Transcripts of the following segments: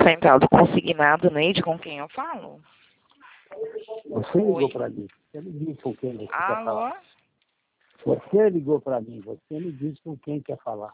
Central do Consignado, Neide, com quem eu falo? Você ligou para mim. Você me disse com quem você quer Alô? falar. Você ligou para mim. Você me disse com quem quer falar.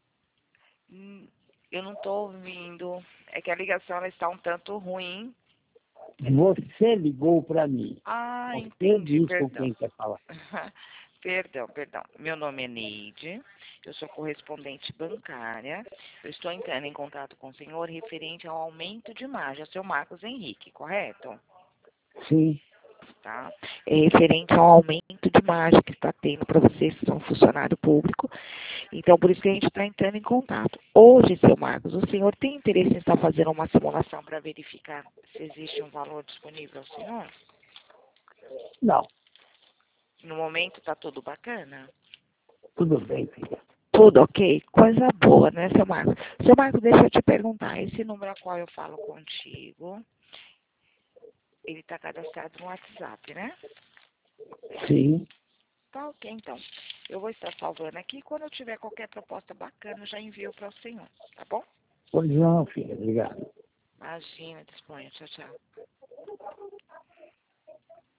Eu não estou ouvindo. É que a ligação ela está um tanto ruim. Você ligou para mim. Ah, Você entendi, disse com perdão. quem quer falar. Perdão. Meu nome é Neide, eu sou correspondente bancária. Eu estou entrando em contato com o senhor referente ao aumento de margem, seu Marcos Henrique, correto? Sim. Tá? É referente ao aumento de margem que está tendo para vocês que são funcionário público. Então, por isso que a gente está entrando em contato. Hoje, seu Marcos, o senhor tem interesse em estar fazendo uma simulação para verificar se existe um valor disponível ao senhor? Não. No momento está tudo bacana? Tudo bem, filha. Tudo ok? Coisa boa, né, seu Marcos? Seu Marcos, deixa eu te perguntar. Esse número a qual eu falo contigo, ele está cadastrado no WhatsApp, né? Sim. Tá ok, então. Eu vou estar salvando aqui. Quando eu tiver qualquer proposta bacana, eu já envio para o senhor, tá bom? Pois não, filha. Obrigado. Imagina, disponha. Tchau, tchau.